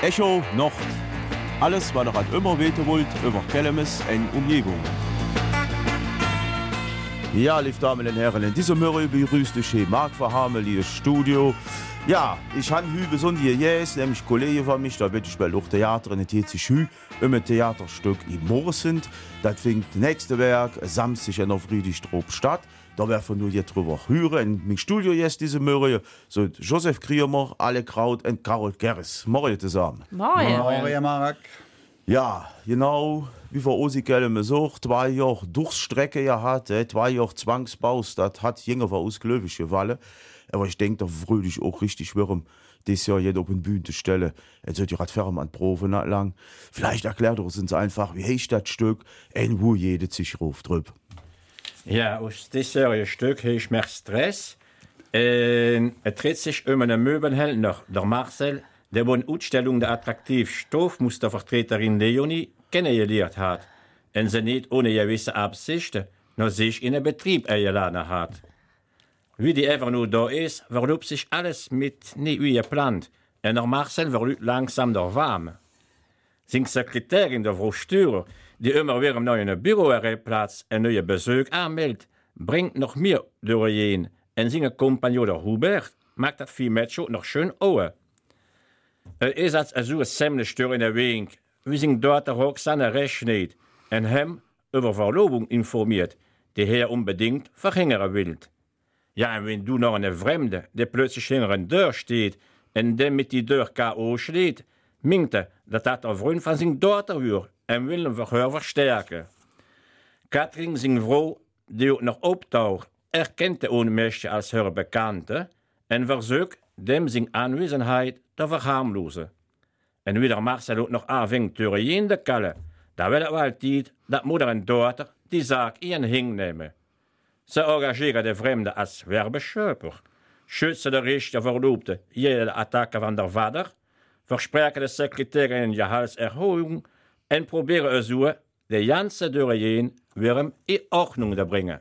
Echo Nord. Alles, was ihr halt immer wissen wollt, über Kellemes und Umgebung. Ja, liebe Damen und Herren, in diesem Morgen begrüßt euch hier Marc Verhamel, ihr Studio. Ja, ich habe heute besonders jetzt, nämlich Kollegen von mich, da bin ich bei auch Theater, und es sich heute ein Theaterstück in Morsend. Das findet nächste Werk, Samstag in der Friedrichsdorf statt. Da werden wir nur jetzt drüber hören. In meinem Studio jetzt diese Morgen sind Josef Kriemer, Ale Kraut und Carol Gerres. Morgen zusammen. Morgen, Marc. Ja, genau, wie wir Osi Kelleme sagt, 2 Jahre Durchstrecke ja hat, 2 Jahre Zwangsbaus, das hat jünger war aus Glöwisch gewallen. Aber ich denke, da würde ich auch richtig schwören, das Jahr jetzt auf den Bühne zu stellen. Jetzt wird ja gerade fertig an Proben nicht lang. Vielleicht erklärt uns einfach, wie heißt das Stück und wo jeder sich ruft drüber. Ja, aus diesem Stück habe ich mehr Stress. Es dreht sich um einen Möbelhändler, der Marcel, der bei der Ausstellung der Attraktivstoffmustervertreterin Leonie kennengelernt hat. Und sie nicht ohne gewisse Absichten noch sich in einen Betrieb eingeladen hat. Wie die einfach nur da ist, verloopt sich alles mit nicht wie geplant. Und der Marcel wird langsam der warm. Seine Sekretärin, der Frau Stürer, die immer wieder im neuen Büroplatz einen neuen Besuch anmeldet, bringt noch mehr durchgehen. Und sein Kompagnon, der Hubert, macht das viel Mädchen noch schön offen. Ist als so ein ziemlich Stör in der Weg, wie sich dort der Roxanne rechnet und ihm über Verlobung informiert, die er unbedingt verhindern will. Ja, und wenn du noch eine Fremde, der plötzlich hinter einer Tür steht und dem mit die Tür K.O. schlägt, meint er, dass das der Freund von seiner Tochter wird und will ihn Verhör verstärken. Katrin, seine Frau, die auch noch auftaucht, erkennt den Ohnmächtig als ihre Bekannte und versucht, dem seine Anwesenheit zu verharmlosen. Und wie der Marcel auch noch anfängt, durch jede Kalle, da will er altijd, dass Mutter und Tochter die Sache ihren hinnehmen. Sie engagieren den Fremden als Werbeschöpfer, schützen den Recht der Verlobte jede Attacke von der Vater, versprechen der Sekretärin Gehaltserhöhung und probieren so, die ganze Durchgehen wieder in Ordnung zu bringen.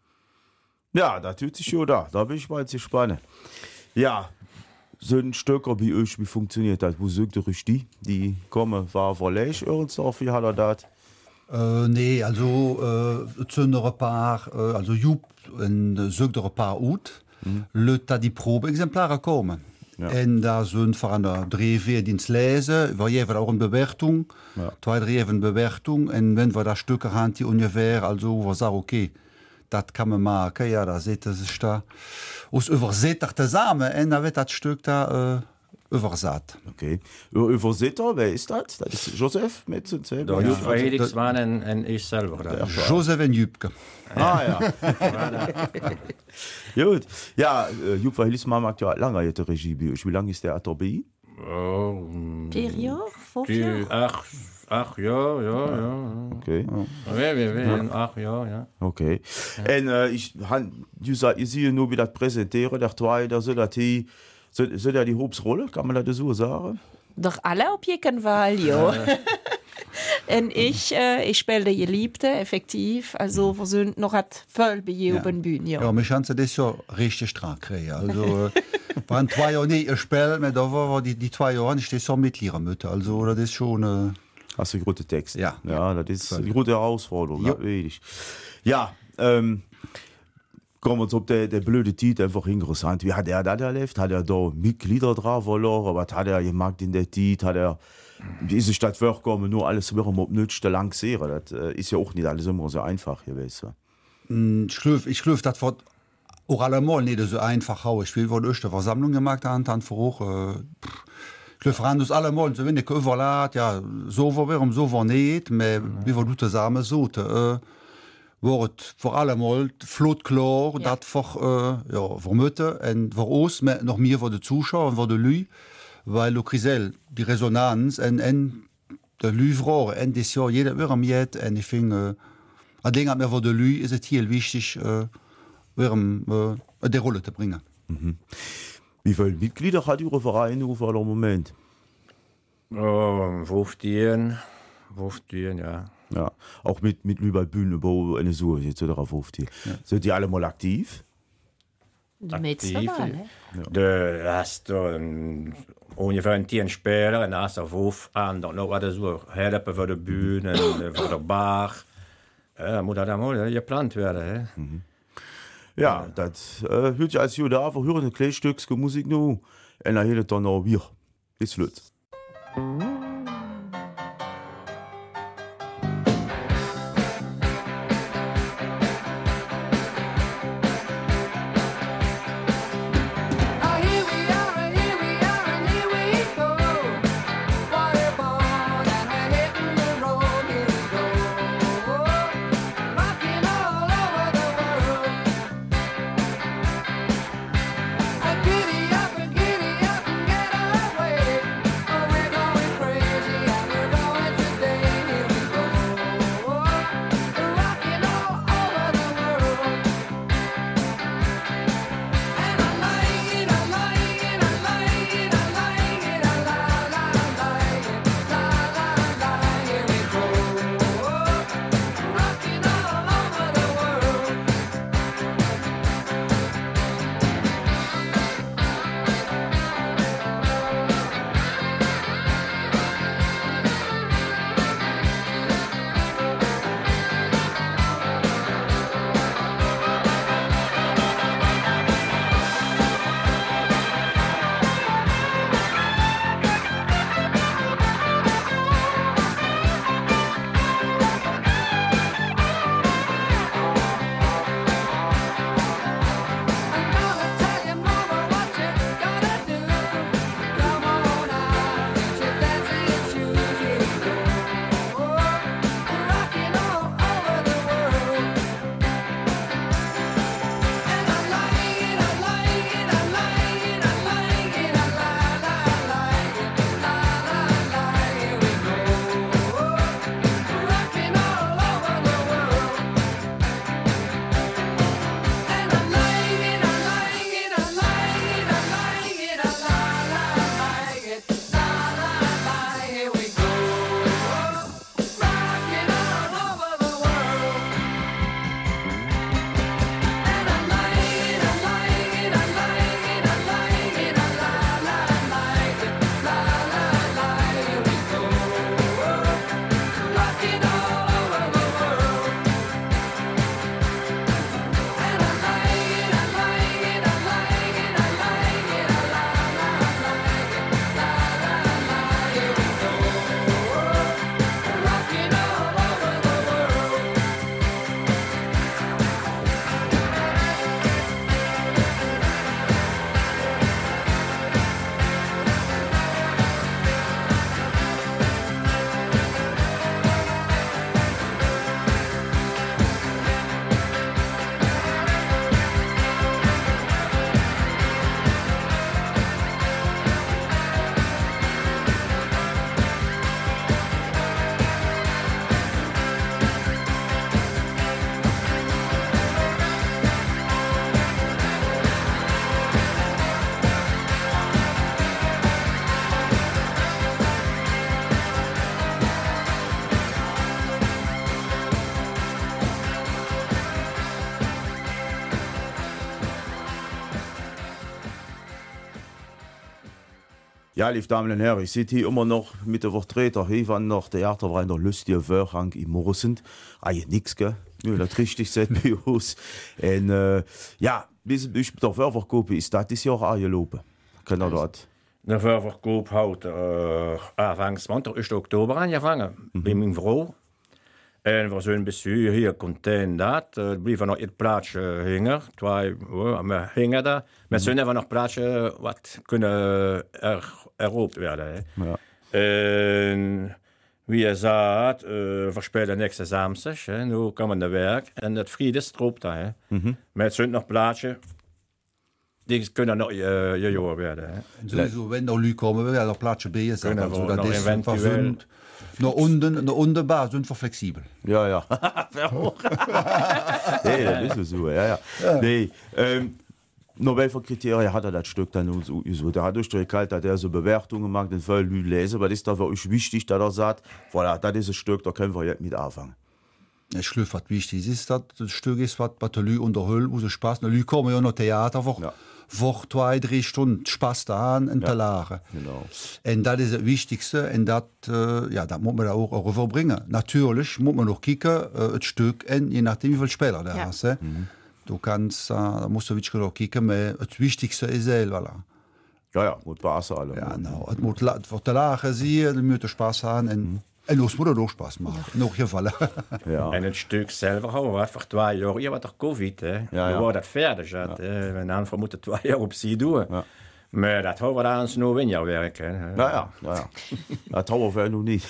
Ja, das tut sich schon da bin ich mal jetzt gespannt. Ja, so ein Stücker wie euch, wie funktioniert das? Wo sagt ihr euch die? Die kommen, war verlegt irgendwas, wie hat er das? Nee, also zündere paar, also Joep en zugdere paar uit, lukt dat die Probeexemplare komen. Ja. En daar zijn voor een 3-4 dienst lezen, waar je auch eine Bewertung, Ja. 2-3 Bewertung, en wenn wir da Stücke haben, die ungefähr, also wir sagen, okay, das kann man machen, ja, da seht ihr sich da, aus überseht das zusammen, und dann wird das Stück da übersat. Okay. Übersetter, wer ist das? Das ist Josef mit uns selber. Der Jupp Felixmann und ich selber. Da. Josef en Jübke. Ah ja. Gut. Ja, Jupp Felixmann macht ja lange jetzt die Regie bei euch. Wie lange ist der dabei? 4 Jahre? 5 Jahre? Ach, ja. Okay. Ja. 8 Jahre, ja. Okay. Und ihr seht nur, wie das präsentieren, der zwei, da so das hier. So der die Hauptrolle, kann man das so sagen? Doch alle op jeden Fall, ja. Und ich spiele die Geliebte, effektiv. Also, wir sind noch voll bei ihr auf der Bühne, ja. Ja, wir haben das ja richtig stark kriegen. Also, waren 2 Jahre nicht gespielt, aber da war die 2 Jahre nicht so mitlieren müssen. Also, das ist schon. Das ist ein guter Text. Ja. Ja, das ist eine gute Herausforderung. Ja. Kommen wir uns auf der blöde Titel einfach interessant. Wie hat er das erlebt? Hat er da Mitglieder drauf verloren? Was hat er gemacht in der Titel? Wie ist es das vorgekommen? Nur alles wieder mal nützlich lancieren. Das ist ja auch nicht alles immer so einfach gewesen. Ich glaube, das wird auch allemal nicht so einfach. Ich will, was ich der Versammlung gemacht habe, dann auch. Ich glaube, das allemal so wenig überladen. Ja, so war so war nicht. Aber wie wir zusammen so. Wordt voor allemaal vlot klaar dat voor moeten en voor ons, maar nog meer voor de toeschouwer en voor de lui, weil Crisel die resonanz en de lui vragen en dit jaar jeder weer met en ik vind, ik denk dat voor de lui is het heel wichtig weer de Rolle te brengen. Wie viele Mitglieder hat Ihre Verein auf einem Moment? 15, ja. Ja, auch mit über Bühnenbau eine Suche, jetzt darauf auf die. Ja. Sind die alle mal aktiv? aktiv. Du hast ungefähr einen Tierspieler, und hast auf Hof an, dann noch was so, helfen für die Bühne, für den Bach. Muss das mal geplant werden. Ja, das hört sich als Jude einfach hören, ein kleines Stück Musik noch, und dann hält dann noch wir. Bis Schluss. Ja, liebe Damen und Herren, ich sitze hier immer noch mit dem Vertreter hier von der Theaterverein der lustige Wörhang in Morsen. Ja, nix, gell? Ja, das richtig seit bei uns. Und ja, bis ich mit der Wörvergruppe ist das Jahr auch geloben. Können wir das? Der Wörvergruppe hat anfangs 1. Oktober angefangen, bei meinem Frau. Und wir sind bis hier content dat. Er blijven nog iets plaatje hingen. We hingen daar. Maar ze hebben nog plaatje wat kunnen erhoopt werden. Ja. En wie je zegt, we spelen nächste Samstag. Nu komen we werk. En het Friedenstroop daar. Maar het zijn nog plaatje. Die kunnen nog gejoord werden. Sowieso, wenn der Leute kommen, werden der Plaatje bij zijn. Also, dat is eventueel. Nach unten Bar sind wir flexibel. Ja, ja. Nee, das ist so, ja. Nee, noch welche Kriterien hat das Stück dann so? Der hat durchgekalt, dass er so Bewertungen macht, den voll lesen, aber das ist da für euch wichtig, dass sagt, voilà, das ist ein Stück, da können wir jetzt mit anfangen. Ich glaube, was wichtig ist, dass das Stück ist, was die Leute unterhält, wo sie Spaß haben. Die Leute kommen ja noch Theater, wo 2-3 Stunden Spaß da haben und da lachen. Genau. Und das ist das Wichtigste. Und das muss man auch rüberbringen. Natürlich muss man noch kicken, das Stück, und je nachdem, wie viele Spieler da hast. Du kannst, da musst du wirklich noch kicken, aber das Wichtigste ist selber. Ja, gut, Spaß alle. Ja, genau. Es muss lachen sein, es muss Spaß haben. Und das muss auch Spaß machen. Noch gefallen. Ja. En het stuk zelf hebben we einfach 2 jaar. Ja, wat er COVID, hè. We waren dat verder. We dan moeten 2 jaar op zich doen. Ja. Maar dat hebben we dan nog een jaar werken. Ja. Das haben wir noch nicht.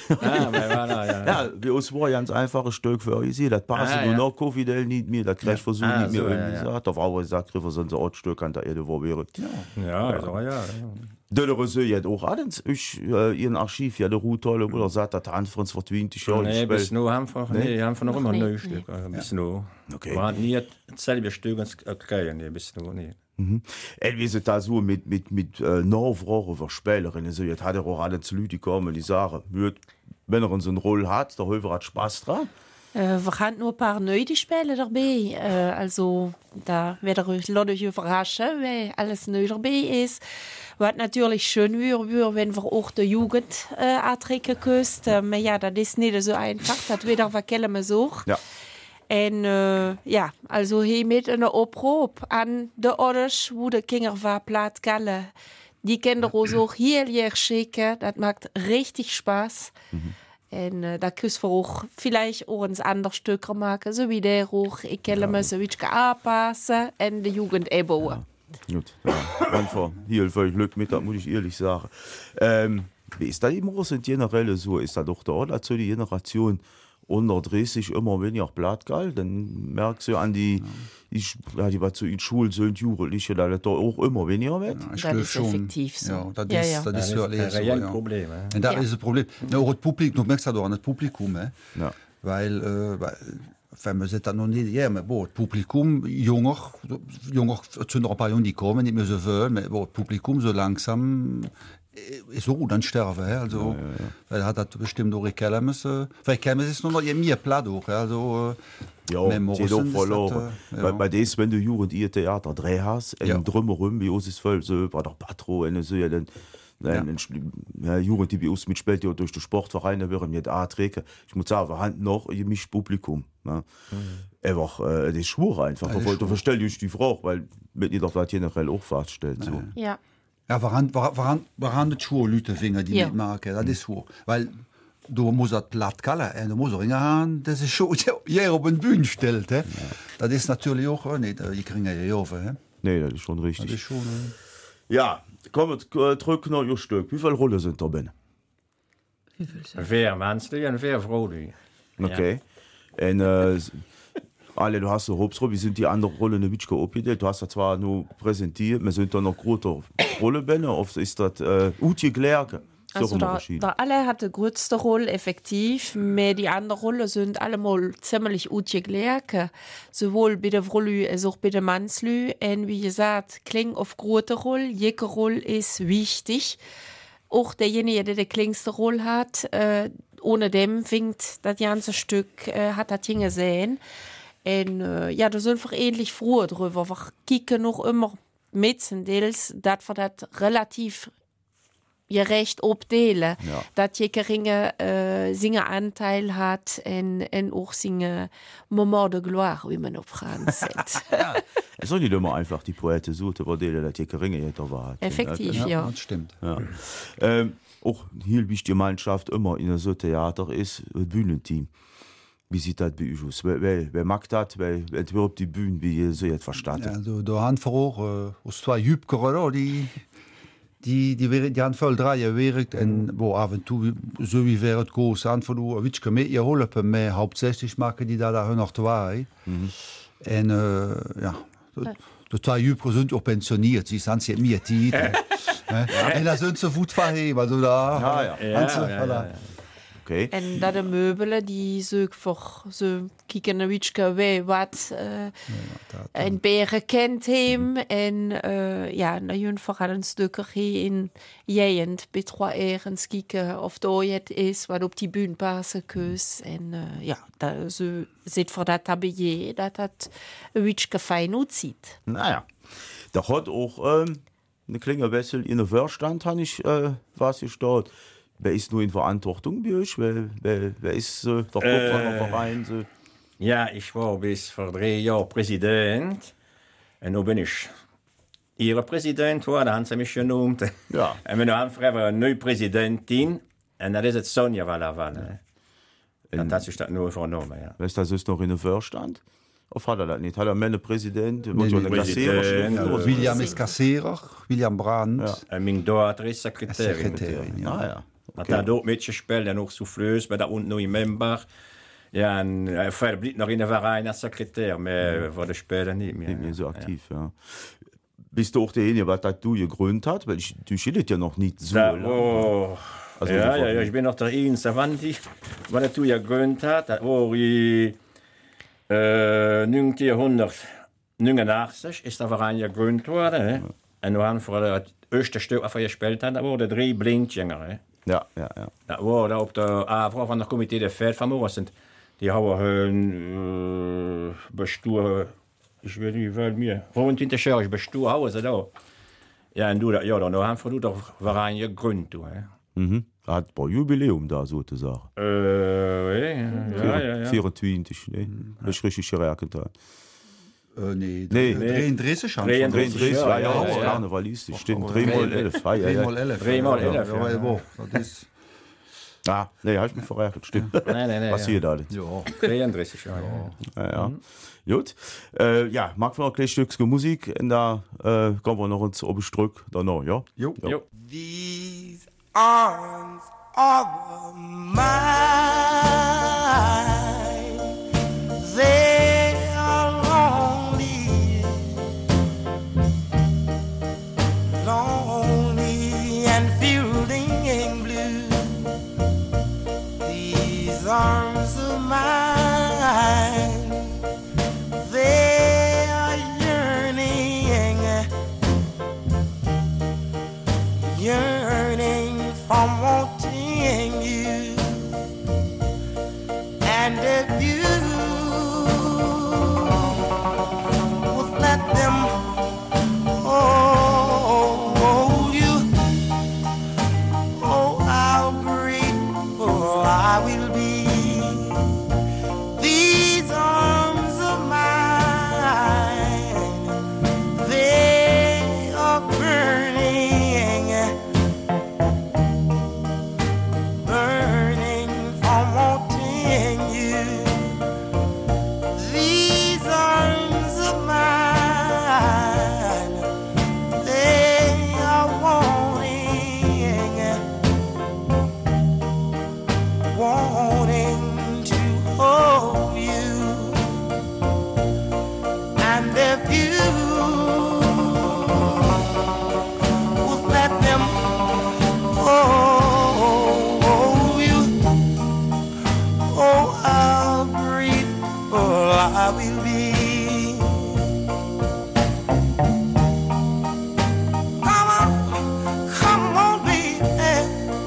Ja, bei uns war ganz einfaches Stück für euch. Das passt nur noch Covid nicht mehr. Das kriegt versucht nicht mehr gesagt. Da war aber gesagt, wir sind so ein Stück an der Erde, wo wir. Ja. Döllerese jetzt auch alles. Ihren Archiv, ja, der Ruhtolle, oder sagt, das haben wir uns vor 20 Jahren gespielt. Nee, bis nu haben wir noch immer ein neues Stück. Bis nu. Okay. Wir haben nie dasselbe Stück gekriegt, nee, bis nu nicht. Wie se da so mit Norwrower Spelerinnen so hat auch alle zu Leute kommen die sagen wenn uns eine Rolle hat der Höver hat Spaß dran. Wir haben nur ein paar neue Spiele dabei. Also da werde ich euch überraschen, weil alles neu dabei ist. Was natürlich schön wäre, wenn wir auch die Jugend antrekken können. Aber ja, das ist nicht so einfach. Das wird auch kennen so. Ja. En also hier mit einer Oproep aan de ouders, hoe de kinderen van Plaat Galle, die kinderen ook heel erg schicken. Dat maakt richtig Spaß. En da kunnen we ook vielleicht ook een ander stuk maken, zo wie der ook. Ik kan me zoiets aanpassen en de Jugend eben. Gut, einfach hier voll Glück mit, das muss ich ehrlich sagen. Wie ist das immer so generell so? Ist das doch da dazu die Generation unter 30 immer weniger Blattgall, dann merkst du an die was zu in Schulen sind Jugendliche, da auch immer weniger wird. Ja, das ist schon effektiv so. Ja, das ist ein reelles Problem. Und das ist ein Problem. Auch das Publikum, du merkst das auch an das Publikum, weil wenn man das noch nicht, ja, aber das Publikum, junger sind noch ein paar Jungen, die kommen, nicht mehr so viel, aber das Publikum so langsam ist so gut an sterben, also weil hat das bestimmt auch kennen müssen, weil kennen ist nur noch mehr Platz auch, also verloren. Bei des wenn du Jugend ihr Theater 3 hast drumherum wie ist voll so war doch Patro so Jugend die bei uns mitspielt durch den Sportvereine wären mir Träge ich muss sagen wir haben noch mich Publikum einfach das schwur einfach du verstell dich die Frage weil mit ihr doch generell auch feststellt so ja, waren die Schulleute die mitmachen, das ist so. Weil du musst das Blatt kallen und du musst auch haben, das ist schon jeder auf den Bühnen stellt. Ja. Das ist natürlich auch nicht, die kriegen ja over. Nee, das ist schon richtig. Das ist schon, ja, kommen wir zurück nach Ihr Stück. Wie viele Rollen sind da drin? Wer mannstlich und wer Fraulich. Okay. Ja. Und alle, du hast so Hauptrolle, wie sind die anderen Rollen ein bisschen abgedellt? Du hast da zwar nur präsentiert, wir sind da noch große Rollen, oft ist das Utje Glärke. Also da alle hat die größte Rolle effektiv, aber die anderen Rollen sind allemal ziemlich Utje Glärke. Sowohl bei der Frolü als auch bei der Mannslü. Und wie gesagt, klingt auf große Rolle, jede Rolle ist wichtig. Auch derjenige, der die kleinste Rolle hat, ohne dem fängt das ganze Stück, hat das hingesehen. Und ja, da sind wir ähnlich froh drüber. Wir kicken noch immer mit, dass wir das relativ gerecht abdelen. Dass je geringe seinen Anteil hat und auch seine Moment de Gloire, wie man auf Franz sagt. Es soll nicht immer einfach die Poete suchen, aber dass je geringe jeder war. Effektiv, ja. Das stimmt. Ja. Auch hier wichtige Mannschaft immer in so Theater ist das Bühnenteam. Wie sieht das bei euch aus? Wer mag das? Wer entwirbt die Bühne, wie ihr so jetzt verstanden? Ja, da haben wir auch aus 2 Jübker, die haben voll 3 gewirkt und wo ab und zu, so wie wäre es groß, einfach nur ein bisschen mehr geholfen, aber hauptsächlich machen die da noch 2. Und ja, die 2 Jübker sind auch pensioniert, sie sind jetzt mehr Titel. Und da sind sie gut verheben, also da... Ja. okay. En dat de meubelen die so voor so kieken een beetje wie wat een beren kent hem en ja na hun vooral een stukker hier in jijend bij 3 erens kieken of daar het is wat op die bühne passen keus en ja dat zo zit voor dat tablier dat een beetje fijn uitziet. Naja, da hat auch eine Klingerwessel in der Vorstand, habe ich was gestört. Wer ist nur in Verantwortung bei euch? Wer ist der Kopf von der Verein? So? Ja, ich war bis vor 3 Jahren Präsident. Und nun bin ich Ihre Präsident, da haben Sie mich genannt. Ja. Und wir haben eine neue Präsidentin, und das ist jetzt Sonja Valaval. Und das ist das nur vernommen, ja. Wer ist das ist noch in der Vorstand? Of hat er das nicht? Hat er mehr einen Präsident? Präsident. William ist Kassierer, William Brandt. Ja. Und meine Tochter ist Sekretärin. Sekretärin, ja. Ah, ja. Okay. Hat er auch mitgespielt, dann auch Souffleuse, bei da unten noch im Member. Ja, und er bleibt noch in der Verein als Sekretär, aber wurde später nicht mehr. Nicht mehr so aktiv, ja. Bist du auch derjenige, was das du gegründet hast? Weil du schildet ja noch nicht so lange. Oh. Also ja, ich bin noch der Einzige, was du ja gegründet hast. Das war 1989 ist der Verein ja gegründet worden. Und wir haben vor das erste Stück, das wir gespielt haben, da waren 3 Blindgänger. Ja. Das war da auf der AV von der Komitee der Feldvermögen sind. Die haben bestuur, ich will nicht, weil mir 25 Jahre bestuur haben sie da. Ja, und da haben wir den Verein gegründet. Mhm. Hat ein paar Jubiläum da sozusagen. Ja. 24, ne? Das ist richtig gerechnet. Nee, 33 schon. 33 Ja, ja, ja. karnevalistisch. Stimmt, 3x11. Ah, ja, ja. 3x11. Das Ah, nee, hast du mich verrechnet, stimmt. Nee. Was hier da? ja. 33 Jahre. Ja. Gut. Ja, mag wir noch ein Stück Musik und da kommen wir noch ins Oberstrück danach, ja? Jo. Jo. These arms are mine. They are lonely, lonely and feeling blue. These arms of mine, they are yearning, yearning from wanting you. And if you would let them hold you, oh, how grateful I will be. These arms of mine, they are burning, burning from wanting you. These arms of mine, they are wanting, wanting to hold you. And if you would let them hold you, oh, how grateful I will be. Come on, baby.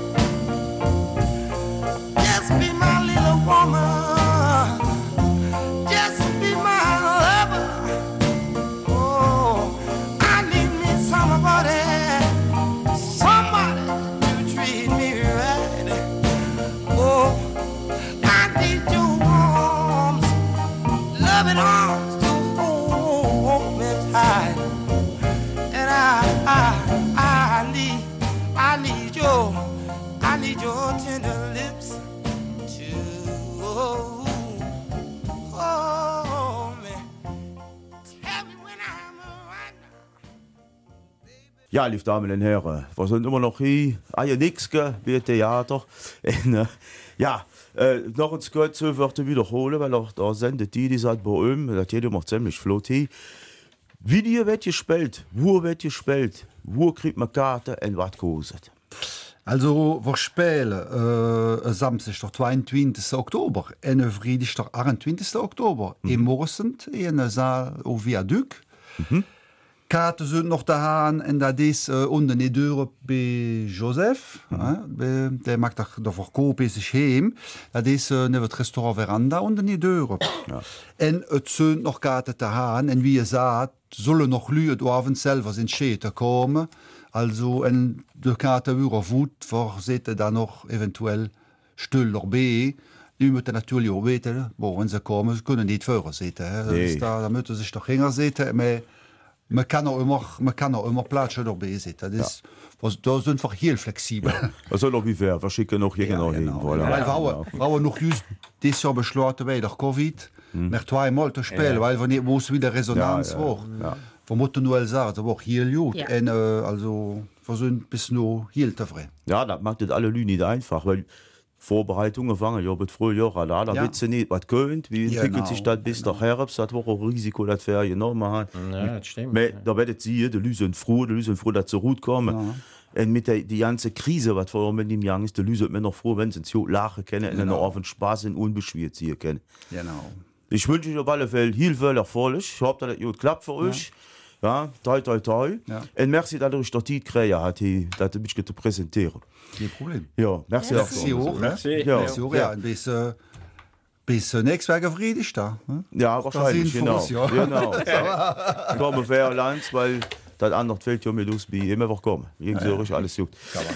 Just be my little woman. Just be my lover. Oh, I need me somebody, somebody to treat me right. Oh, I need your arms, loving arms to hold me tight. And I need your tender lips to hold me. Tell me when I'm right now. Ja, liebe Damen und Herren, wir sind immer noch hier. Nix, wie Theater. Und, ja, noch ein kurz Wörter wiederholen, weil auch da sendet die sagt bei ihm, das geht immer ziemlich flott hier. Wie dir wird gespielt, wo wird gespielt, wo kriegt man Karten und was kostet? Also wir spielen Samstag, der 22. Oktober, und Freitag, der 28. Oktober, in Morsent, in der Saal au Viaduc. Karten sind noch da, und das ist unten die Tür bei Joseph. Der macht da Verkauf bei sich heim. Das ist neben dem Restaurant Veranda unten die Tür. Und es sind noch Karten da, und wie ihr sagt, sollen noch Leute abends selber in Städte kommen. Also en de Katebuer Wut versete da noch eventuell still noch B. Die moet natürlich auch weten, wenn sie kommen, können nicht vorher sitzen. Da müssen sich doch hinger sitzen. Man kann auch immer Platz noch B sitzen. Da sind wir heel flexibel. Was soll noch wie fair? Wir schicken noch hier genau hin. Weil wir noch just dieses Jahr beschlossen, weil der Covid, nach 2 Mal zu spielen, weil wir nicht, wo es wieder Resonanz war. Wir müssen nur sagen, das war auch hier gut. Und, also, wir sind bis nur hier zufrieden. Ja, das macht das alle Leute nicht einfach, weil Vorbereitungen fangen ja mit Frühjahr an. Da wissen sie nicht, was könnt, wie entwickelt sich das bis nach Herbst. Das war auch ein Risiko, das wir genommen haben. Ja, das stimmt. Da werdet sie, die Leute sind froh, dass sie gut kommen. Und mit der ganzen Krise, was vor allem in dem Jahr ist, die Leute sind mir noch froh, wenn sie uns lachen können und auf den Spaß und unbeschwert ziehen können. Genau. Ich wünsche euch auf alle Fälle viel Erfolg. Ich hoffe, dass es gut klappt für euch. Ja, toi. Ja. Und merci, dass ihr euch die Zeit gekriegt habt, das ein bisschen zu präsentieren. Kein Problem. Ja, merci auch. Merci. Ja. Ja, bis nächstes Jahr Friedrich da. Ja, wahrscheinlich, genau. Genau. Kommen fair Land, weil das andere fällt ja mir los, wie immer noch kommen. Irgendwie alles gut.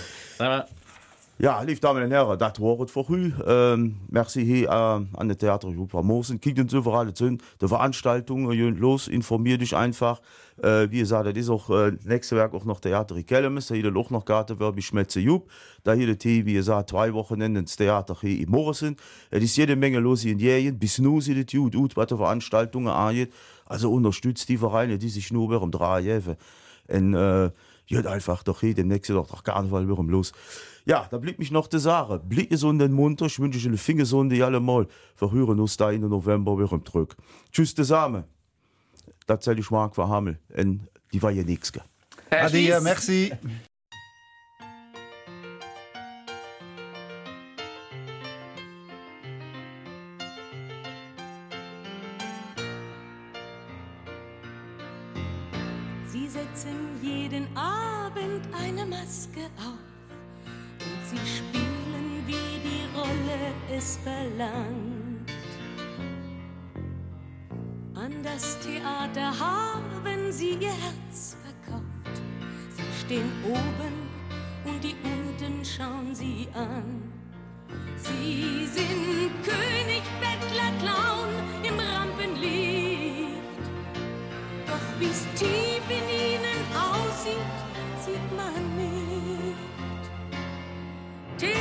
Ja, liebe Damen und Herren, das war es für heute. Merci hier an das Theatergruppe Mosen. Kickt uns überall zu die Veranstaltungen los, informiert dich einfach. Wie gesagt, das ist auch nächstes Werk auch noch Theater in Kellemes. Da hier auch noch Garten wird wie Schmetze Jub. Da hier die, wie gesagt, 2 Wochenenden ins Theater hier in Morrison. Es ist jede Menge los in Jägen. Bis nun sieht es gut, was die Veranstaltungen angeht. Also unterstützt die Vereine, die sich nur um 3 helfen. Und ja, einfach doch hier demnächst doch Karneval wieder los. Ja, da blieb mich noch die Sache. Blick gesund und munter. Ich wünsche euch eine Fingersonde alle mal. Wir hören uns da in November wieder im Drück. Tschüss zusammen. Das soll ich Mark verhammeln. Und die war ja nichts. Ade, merci. Sie setzen jeden Abend eine Maske auf. Und sie spielen, wie die Rolle es verlangt. An das Theater haben sie ihr Herz verkauft. Sie stehen oben und die unten schauen sie an. Sie sind König, Bettler, Clown im Rampenlicht. Doch wie's tief in ihnen aussieht, sieht man nicht. Theater,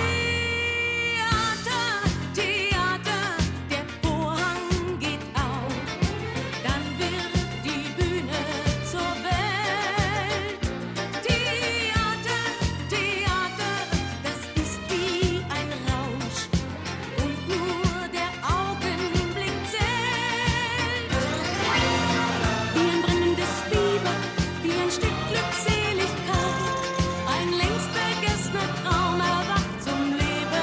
Theater, der Vorhang geht auf, dann wird die Bühne zur Welt. Theater, Theater, das ist wie ein Rausch und nur der Augenblick zählt. Wie ein brennendes Fieber, wie ein Stück Glückseligkeit, ein längst vergessener Traum erwacht zum Leben.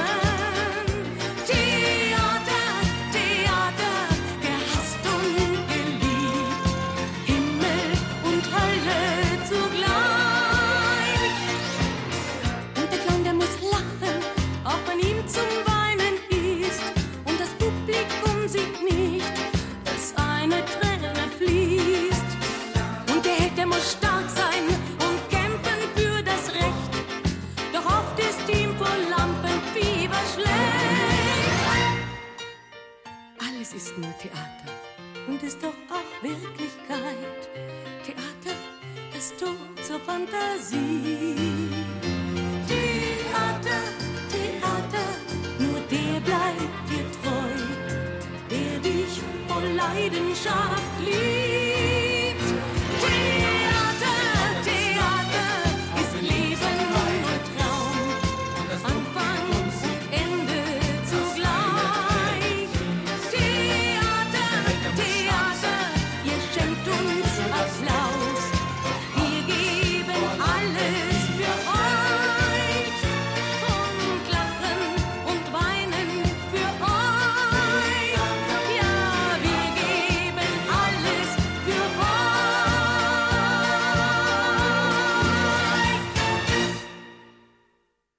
Theater, Theater, gehasst und geliebt, Himmel und Hölle zugleich. Und der Clown, der muss lachen, auch wenn ihm zum Weinen ist. Und das Publikum sieht nicht, dass eine Träne fließt. Und der Held, der muss stark sein und kämpfen für das Recht. Doch oft ist ihm vor Lampenfieber schlecht. Alles ist nur Theater und ist doch auch Wirklichkeit. Theater, das Tor zur Fantasie. Theater, Theater, nur der bleibt dir treu, der dich vor Leidenschaft